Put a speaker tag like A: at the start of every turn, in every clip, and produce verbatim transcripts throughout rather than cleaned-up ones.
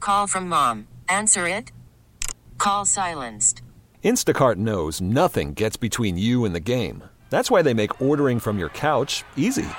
A: call from mom. Answer it. Call silenced.
B: Instacart knows nothing gets between you and the game. That's why they make ordering from your couch easy.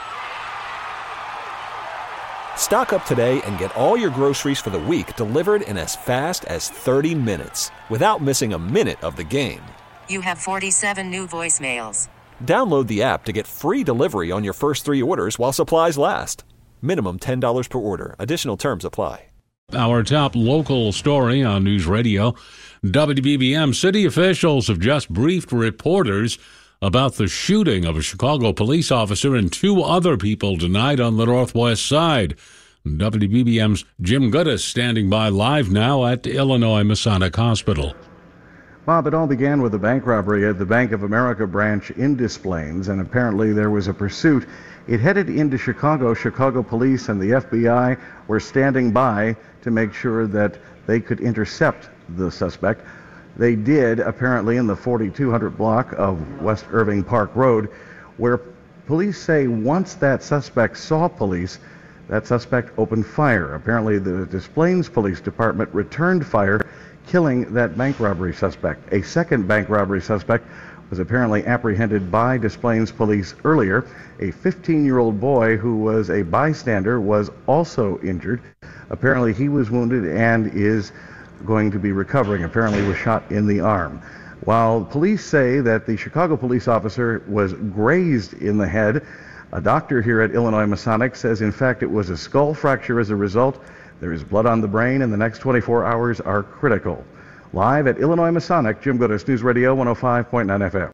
B: Stock up today and get all your groceries for the week delivered in as fast as thirty minutes without missing a minute of the game.
A: You have forty-seven new voicemails.
B: Download the app to get free delivery on your first three orders while supplies last. Minimum ten dollars per order. Additional terms apply.
C: Our top local story on News Radio. W B B M city officials have just briefed reporters about the shooting of a Chicago police officer and two other people tonight on the Northwest Side. W B B M's Jim Goodis standing by live now at Illinois Masonic Hospital.
D: Bob, it all began with a bank robbery at the Bank of America branch in Des Plaines, and apparently there was a pursuit. It headed into Chicago. Chicago police and the F B I were standing by to make sure that they could intercept the suspect. They did, apparently, in the forty-two hundred block of West Irving Park Road, where police say once that suspect saw police, that suspect opened fire. Apparently, the Des Plaines Police Department returned fire, killing that bank robbery suspect. A second bank robbery suspect was apparently apprehended by Des Plaines police earlier. A fifteen-year-old boy who was a bystander was also injured. Apparently, he was wounded and is going to be recovering. Apparently was shot in the arm. While police say that the Chicago police officer was grazed in the head, a doctor here at Illinois Masonic says in fact it was a skull fracture as a result. There is blood on the brain, and the next twenty-four hours are critical. Live at Illinois Masonic, Jim Goodis, News Radio one oh five point nine F M.